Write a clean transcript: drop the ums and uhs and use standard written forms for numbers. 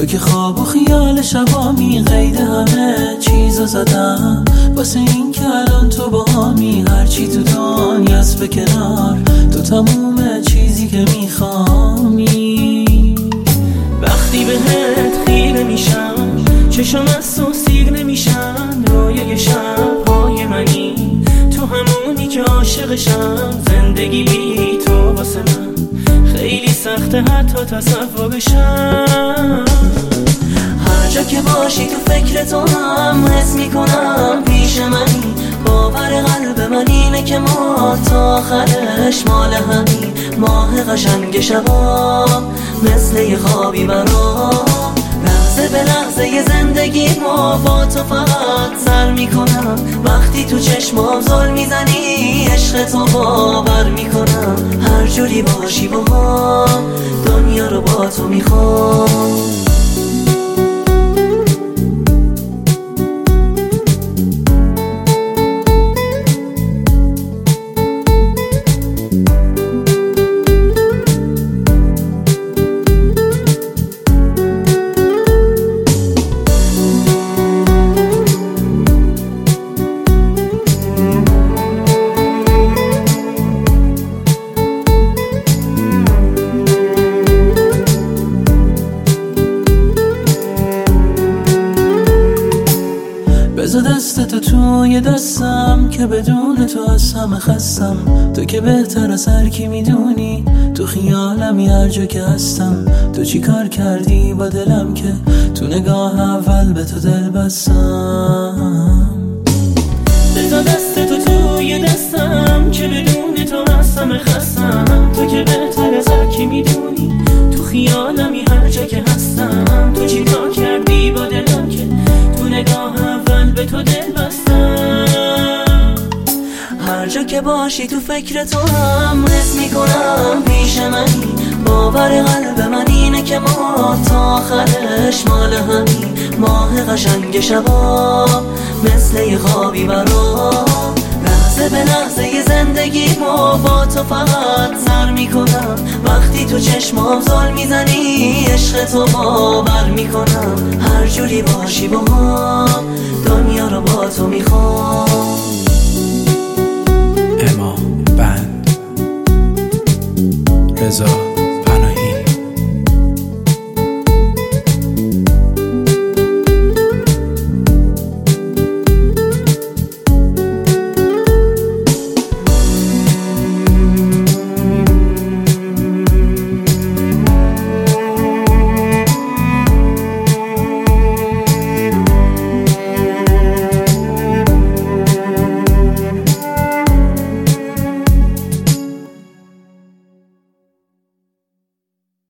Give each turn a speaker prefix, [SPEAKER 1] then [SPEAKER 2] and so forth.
[SPEAKER 1] تو که خواب و خیال شبامی، قید همه چیزا زدم واسه این که الان تو با همی. هرچی تو دنیاست به کنار، تو تموم چیزی که میخوامی.
[SPEAKER 2] وقتی بهت خیره میشم چشم از تو سیر نمیشن، رویای شبهای منی تو همونی که عاشقشم. زندگی بی تو واسه من خیلی سخته حتی تصورشم.
[SPEAKER 3] هر جا که باشی تو فکر تو هم حس میکنم پیش منی. باور قلب من اینه که ما تا آخرش مال همین. ماه قشنگ شبا مثل یه خوابی برام، لحظه به لحظه زندگی ما با تو فقط سر میکنم. وقتی تو چشمام زل میزنی عشق تو باور میکنم. هر جوری باشی با هم دنیا رو با تو میخوام.
[SPEAKER 1] بذار دست تو توی دستم که بدون تو از همه خستم. تو که بهتر از هر کی میدونی، تو خیالمی هر جا که هستم. تو چی کار کردی با دلم که تو نگاه اول به تو دل بستم.
[SPEAKER 2] بذار دست تو توی دستم که بدون تو از همه خستم. تو که بهتر از هر کی میدونی، تو خیالمی هر جا که هستم. تو چی کار کردی با دلم که تو نگاه به تو دل بستم.
[SPEAKER 3] هر جا که باشی تو فکر تو هم حس میکنم پیش منی. باور قلب من اینه که ما تا آخرش مال همین. ماه قشنگ شبا مثل یه خوابی برام، لحظه به لحظه زندگی ما با تو فقط سر میکنم. وقتی تو چشمام زل میزنی عشق تو باور میکنم. هر جوری باشی با هم دنیا رو با تو میخوام.
[SPEAKER 4] امام بند رضا